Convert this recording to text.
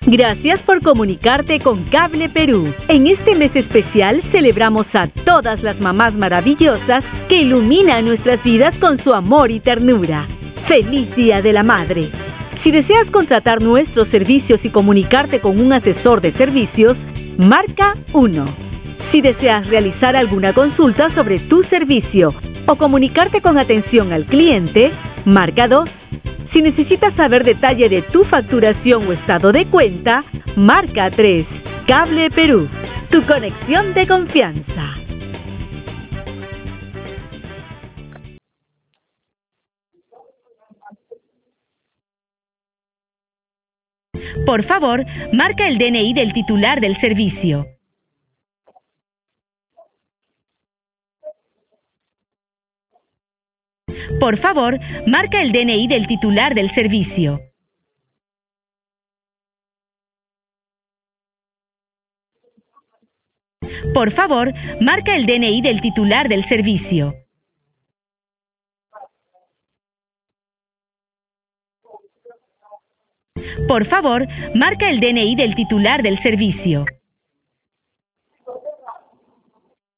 Gracias por comunicarte con Cable Perú. En este mes especial celebramos a todas las mamás maravillosas que iluminan nuestras vidas con su amor y ternura. ¡Feliz Día de la Madre! Si deseas contratar nuestros servicios y comunicarte con un asesor de servicios, marca 1. Si deseas realizar alguna consulta sobre tu servicio o comunicarte con atención al cliente, marca 2. Si necesitas saber detalle de tu facturación o estado de cuenta, marca 3. Cable Perú, tu conexión de confianza. Por favor, marca el DNI del titular del servicio. Por favor, marca el DNI del titular del servicio. Por favor, marca el DNI del titular del servicio. Por favor, marca el DNI del titular del servicio.